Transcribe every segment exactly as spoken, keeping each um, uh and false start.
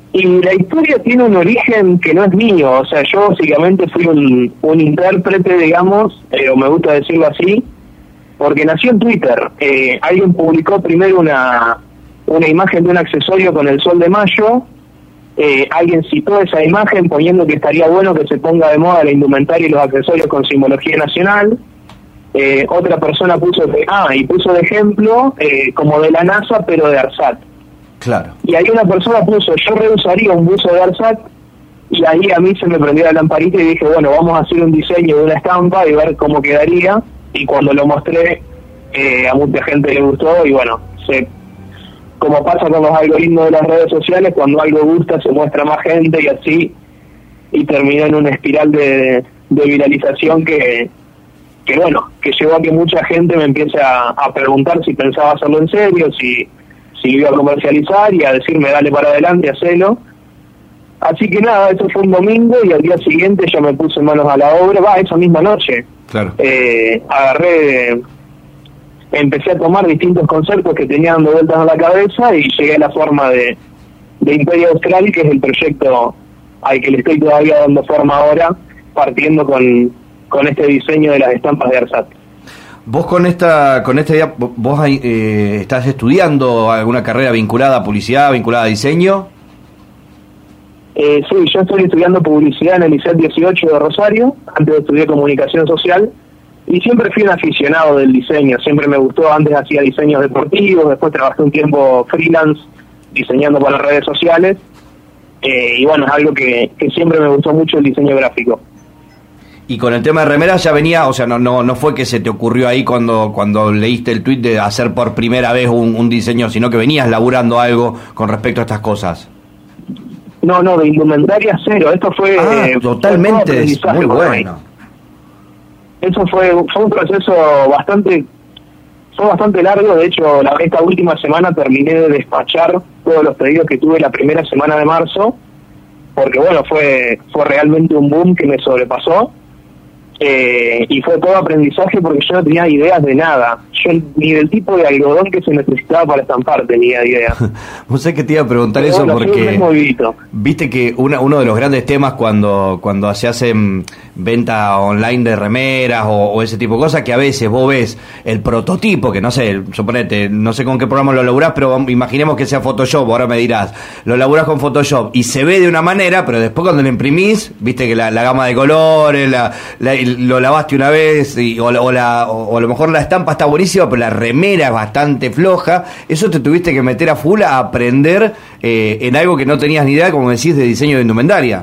Y la historia tiene un origen que no es mío, o sea, yo básicamente fui un, un intérprete, digamos, eh, o me gusta decirlo así, porque nació en Twitter. Eh, alguien publicó primero una, una imagen de un accesorio con el sol de mayo, eh, alguien citó esa imagen poniendo que estaría bueno que se ponga de moda la indumentaria y los accesorios con simbología nacional. Eh, otra persona puso, de, ah, y puso de ejemplo eh, como de la NASA, pero de ARSAT. Claro. Y ahí una persona puso, yo reusaría un buzo de ARSAT, y ahí a mí se me prendió la lamparita y dije, bueno, vamos a hacer un diseño de una estampa y ver cómo quedaría. Y cuando lo mostré, eh, a mucha gente le gustó, y bueno, se, como pasa con los algoritmos de las redes sociales, cuando algo gusta se muestra más gente, y así, y terminó en una espiral de, de viralización que, que bueno, que llevó a que mucha gente me empiece a, a preguntar si pensaba hacerlo en serio, si... si iba a comercializar, y a decirme dale para adelante, hacelo. Así que nada, eso fue un domingo, y al día siguiente ya me puse manos a la obra, va, esa misma noche. Claro. Eh, agarré, empecé a tomar distintos conceptos que tenía dando vueltas en la cabeza, y llegué a la forma de, de Imperio Austral, que es el proyecto al que le estoy todavía dando forma ahora, partiendo con, con este diseño de las estampas de ARSAT. Vos con esta con este día, vos eh, estás estudiando alguna carrera vinculada a publicidad, vinculada a diseño. Eh, sí, yo estoy estudiando publicidad en el Liceo dieciocho de Rosario. Antes estudié comunicación social, y siempre fui un aficionado del diseño, siempre me gustó. Antes hacía diseños deportivos, después trabajé un tiempo freelance diseñando para redes sociales, eh, y bueno, es algo que, que siempre me gustó mucho, el diseño gráfico. Y con el tema de remeras ya venía, o sea, no no no fue que se te ocurrió ahí cuando cuando leíste el tuit de hacer por primera vez un, un diseño, sino que venías laburando algo con respecto a estas cosas. No, no, de indumentaria cero, esto fue... Ah, eh, totalmente, fue muy bueno. Eso fue, fue un proceso bastante, fue bastante largo. De hecho, la, esta última semana terminé de despachar todos los pedidos que tuve la primera semana de marzo, porque bueno, fue, fue realmente un boom que me sobrepasó. Eh, y fue todo aprendizaje, porque yo no tenía ideas de nada. Yo ni del tipo de algodón que se necesitaba para estampar tenía idea. Vos sé que te iba a preguntar pero eso bueno, porque viste que una, uno de los grandes temas cuando cuando se hacen venta online de remeras o, o ese tipo de cosas, que a veces vos ves el prototipo, que no sé, suponete, no sé con qué programa lo laburás, pero imaginemos que sea Photoshop, ahora me dirás, lo laburás con Photoshop y se ve de una manera, pero después cuando lo imprimís, viste que la, la gama de colores, la, la, lo lavaste una vez, y, o, o, la, o, o a lo mejor la estampa está buenísima, pero la remera es bastante floja. Eso te tuviste que meter a full a aprender eh, en algo que no tenías ni idea, como decís, de diseño de indumentaria.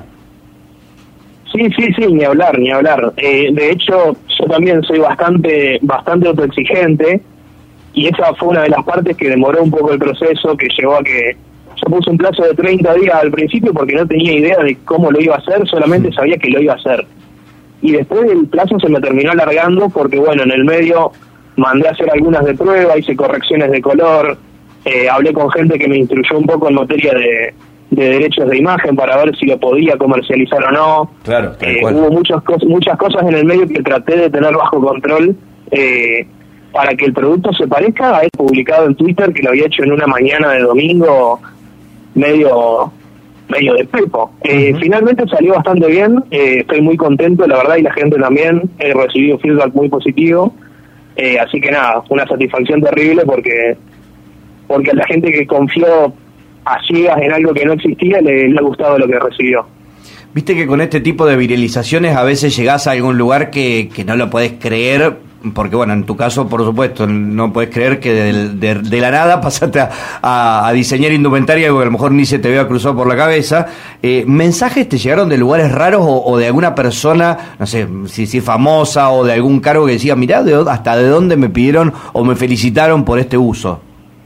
Sí, sí, sí, ni hablar, ni hablar. Eh, de hecho, yo también soy bastante bastante autoexigente, y esa fue una de las partes que demoró un poco el proceso, que llevó a que yo puse un plazo de treinta días al principio porque no tenía idea de cómo lo iba a hacer, solamente sabía que lo iba a hacer. Y después el plazo se me terminó alargando porque, bueno, en el medio mandé a hacer algunas de prueba, hice correcciones de color, eh, hablé con gente que me instruyó un poco en materia de, de derechos de imagen para ver si lo podía comercializar o no. Claro, eh, hubo muchas, cos- muchas cosas en el medio que traté de tener bajo control eh, para que el producto se parezca a él publicado en Twitter, que lo había hecho en una mañana de domingo medio... medio de pepo. Eh, uh-huh. Finalmente salió bastante bien, eh, estoy muy contento, la verdad, y la gente también. He recibido feedback muy positivo, eh, así que nada, una satisfacción terrible porque porque a la gente que confió a ciegas en algo que no existía le, le ha gustado lo que recibió. Viste que con este tipo de viralizaciones a veces llegás a algún lugar que, que no lo podés creer, porque bueno, en tu caso, por supuesto, no podés creer que de, de, de la nada pasaste a, a, a diseñar indumentaria, algo que a lo mejor ni se te había cruzado por la cabeza. Eh, ¿Mensajes te llegaron de lugares raros o, o de alguna persona, no sé, si, si famosa, o de algún cargo que decía, mirá, de, hasta de dónde me pidieron o me felicitaron por este uso?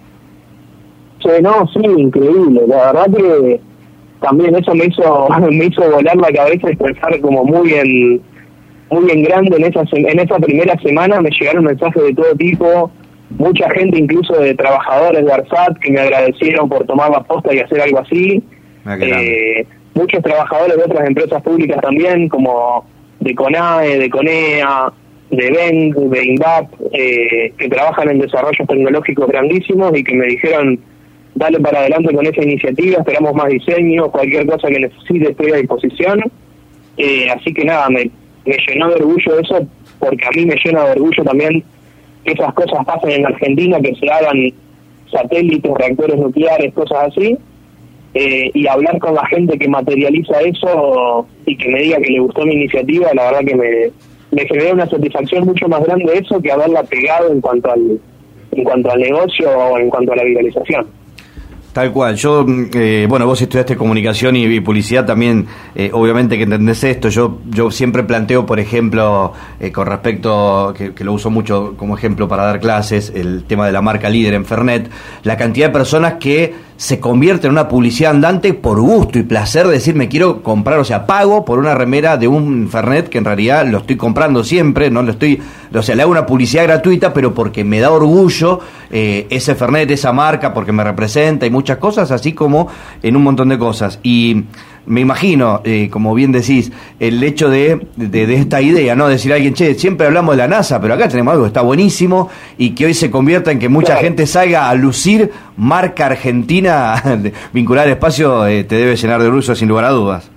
Sí, no, sí, increíble. La verdad que también eso me hizo me hizo volar la cabeza y pensar como muy en muy en grande. En esa en esa primera semana me llegaron mensajes de todo tipo, mucha gente, incluso de trabajadores de ARSAT, que me agradecieron por tomar la posta y hacer algo así. Ah, eh, muchos trabajadores de otras empresas públicas también, como de CONAE, de CONEA, de BENG, de INDAP, eh, que trabajan en desarrollos tecnológicos grandísimos y que me dijeron dale para adelante con esa iniciativa, esperamos más diseños, cualquier cosa que necesite estoy a disposición. Eh, así que nada, me, me llenó de orgullo eso, porque a mí me llena de orgullo también que esas cosas pasen en Argentina, que se hagan satélites, reactores nucleares, cosas así, eh, y hablar con la gente que materializa eso y que me diga que le gustó mi iniciativa, la verdad que me, me genera una satisfacción mucho más grande eso que haberla pegado en cuanto al, en cuanto al negocio o en cuanto a la viralización. Tal cual. Yo, eh, bueno, vos estudiaste comunicación y, y publicidad también, eh, obviamente que entendés esto. Yo yo siempre planteo, por ejemplo, eh, con respecto, que, que lo uso mucho como ejemplo para dar clases, el tema de la marca líder en Fernet, la cantidad de personas que se convierten en una publicidad andante por gusto y placer de decir, me quiero comprar, o sea, pago por una remera de un Fernet que en realidad lo estoy comprando siempre, no lo estoy, o sea, le hago una publicidad gratuita, pero porque me da orgullo eh, ese Fernet, esa marca, porque me representa y muchas cosas, así como en un montón de cosas. Y me imagino, eh, como bien decís, el hecho de, de, de esta idea, ¿no? Decir a alguien, che, siempre hablamos de la NASA, pero acá tenemos algo que está buenísimo y que hoy se convierta en que mucha claro. gente salga a lucir marca argentina vinculada al espacio, eh, te debe llenar de orgullo sin lugar a dudas.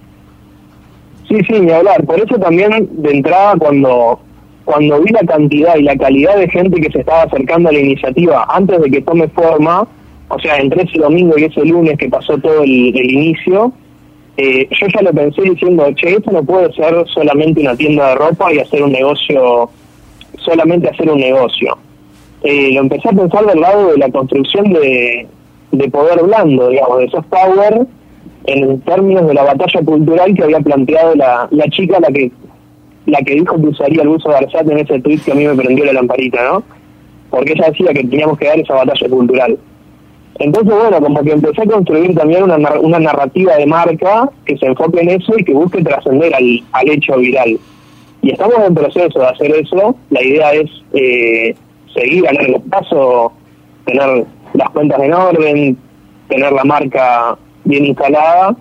Sí, sí, ni hablar. Por eso también, de entrada, cuando, cuando vi la cantidad y la calidad de gente que se estaba acercando a la iniciativa antes de que tome forma, o sea, entre ese domingo y ese lunes que pasó todo el, el inicio, eh, yo ya lo pensé diciendo, che, esto no puede ser solamente una tienda de ropa y hacer un negocio, solamente hacer un negocio. Eh, lo empecé a pensar del lado de la construcción de, de poder blando, digamos, de soft power, en términos de la batalla cultural que había planteado la, la chica, la que la que dijo que usaría el buzo de Arsat en ese tweet que a mí me prendió la lamparita, ¿no? Porque ella decía que teníamos que dar esa batalla cultural. Entonces, bueno, como que empecé a construir también una, una narrativa de marca que se enfoque en eso y que busque trascender al, al hecho viral. Y estamos en proceso de hacer eso. La idea es eh, seguir a largo plazo, tener las cuentas en orden, tener la marca bien instalada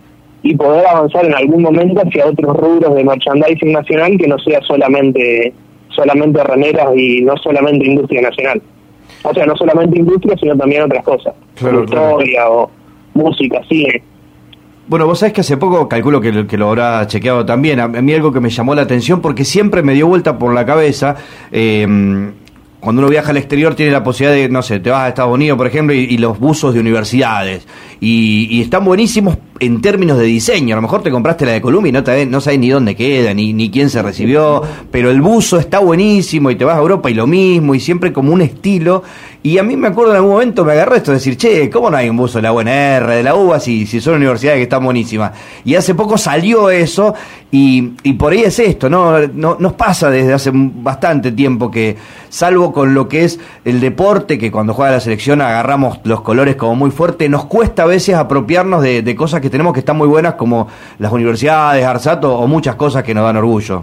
y poder avanzar en algún momento hacia otros rubros de merchandising nacional que no sea solamente solamente remeras y no solamente industria nacional. O sea, no solamente industria, sino también otras cosas, claro, como historia claro. o música, cine. Bueno, vos sabés que hace poco, calculo que, que lo habrá chequeado también, a mí algo que me llamó la atención, porque siempre me dio vuelta por la cabeza, eh, cuando uno viaja al exterior tiene la posibilidad de, no sé, te vas a Estados Unidos, por ejemplo, y, y los buzos de universidades, y, y están buenísimos en términos de diseño. A lo mejor te compraste la de Columbia y no, te, no sabes ni dónde queda, ni, ni quién se recibió, pero el buzo está buenísimo y te vas a Europa y lo mismo, y siempre como un estilo. Y a mí me acuerdo en algún momento me agarró esto de decir, che, ¿cómo no hay un buzo de la U N R, de la U B A, si, si son universidades que están buenísimas? Y hace poco salió eso, y, y por ahí es esto, ¿no? No nos pasa desde hace bastante tiempo que, salvo con lo que es el deporte, que cuando juega la selección agarramos los colores como muy fuerte, nos cuesta a veces apropiarnos de, de cosas que tenemos que están muy buenas, como las universidades, Arsat o muchas cosas que nos dan orgullo.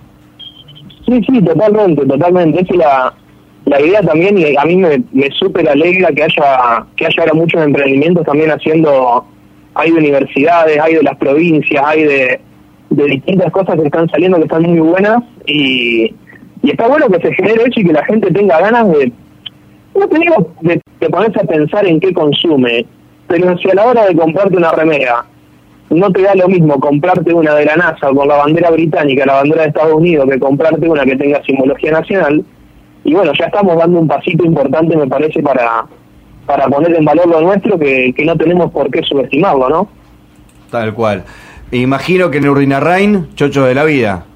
Sí, sí, totalmente, totalmente. Esa es la, la idea también, y a mí me, me súper alegra que haya que haya ahora muchos emprendimientos también haciendo, hay de universidades, hay de las provincias, hay de, de distintas cosas que están saliendo que están muy buenas, y, y está bueno que se genere eso y que la gente tenga ganas de, no te digo de, de ponerse a pensar en qué consume, pero si a la hora de comprarte una remera no te da lo mismo comprarte una de la NASA con la bandera británica, la bandera de Estados Unidos, que comprarte una que tenga simbología nacional, y bueno, ya estamos dando un pasito importante, me parece, para para poner en valor lo nuestro, que, que no tenemos por qué subestimarlo, ¿no? Tal cual. Imagino que en Urdinarrain, chocho de la vida.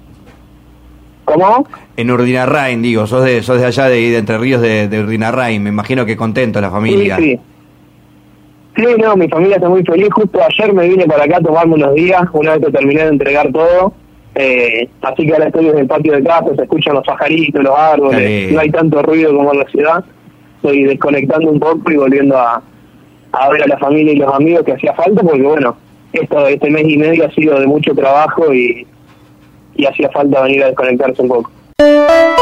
¿Cómo? En Urdinarrain, digo, sos de sos de allá de, de Entre Ríos de, de Urdinarrain, me imagino que contento la familia. Sí, sí. Sí, no, mi familia está muy feliz. Justo ayer me vine para acá a tomarme unos días, una vez que terminé de entregar todo. Eh, así que ahora estoy en el patio de casa, se escuchan los pajaritos, los árboles, sí. No hay tanto ruido como en la ciudad. Estoy desconectando un poco y volviendo a, a ver a la familia y los amigos que hacía falta, porque bueno, esto este mes y medio ha sido de mucho trabajo y, y hacía falta venir a desconectarse un poco.